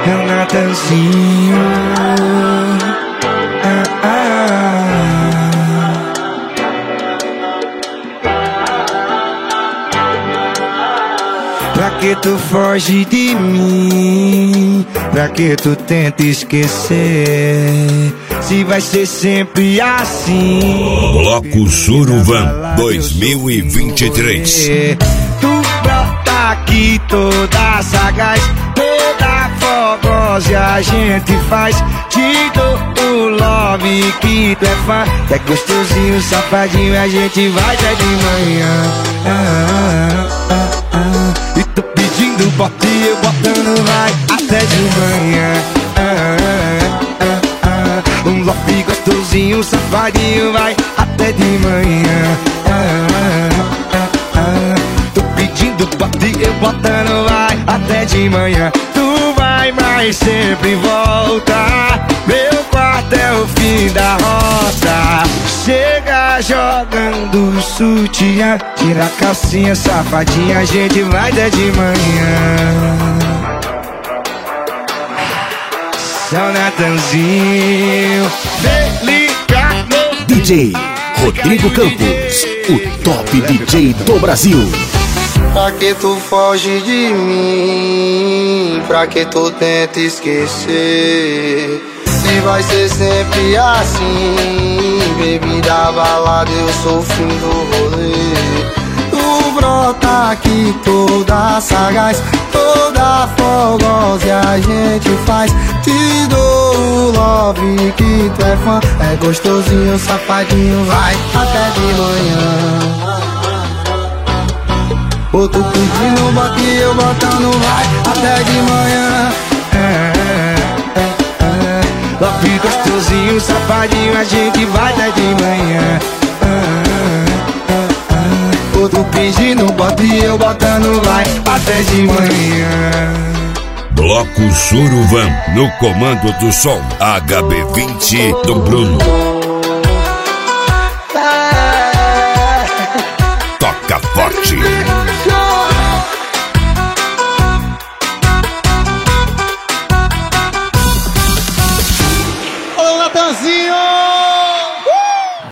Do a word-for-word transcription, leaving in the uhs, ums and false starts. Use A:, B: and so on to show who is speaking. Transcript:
A: é o Natanzinho. Ah, ah. Pra que tu foge de mim? Pra que tu tenta esquecer? Se vai ser sempre assim.
B: Bloco Suruvan dois mil e vinte e três.
A: Tu brota aqui toda sagaz, toda fogosa, e a gente faz. Te dou o love que tu é fã. É gostosinho, safadinho, a gente vai até de manhã. Ah, ah, ah, ah. E tô pedindo bote, eu botando vai até de manhã. Ah, ah, ah, ah. Um love gostosinho, safadinho, vai até de manhã. Ah, ah, ah, ah. Tô pedindo bote, eu botando vai até de manhã. Tu vai, mas sempre volta. Meu quarto é o fim da rota. Chega jogando sutiã, tira a calcinha, safadinha, a gente vai até de manhã. São Natanzinho, delicado.
C: D J Rodrigo Campos, o top D J do Brasil.
D: Pra que tu foge de mim? Pra que tu tenta esquecer? Se vai ser sempre assim, bebida, balada, eu sou o fim do rolê. Tu brota aqui toda sagaz, toda fogosa, e a gente faz. Te dou o love que tu é fã. É gostosinho, safadinho, vai até de manhã. Ô, tu pedindo bote, eu botando vai até de manhã.
A: Ah, ah, ah, ah. Love gostosinho, safadinho, a gente vai até de manhã. Ah, ah, ah, ah. Ô, tu pedindo bote, eu botando vai até de manhã.
B: Bloco Suruvan no comando do som H B vinte do Bruno. Toca forte.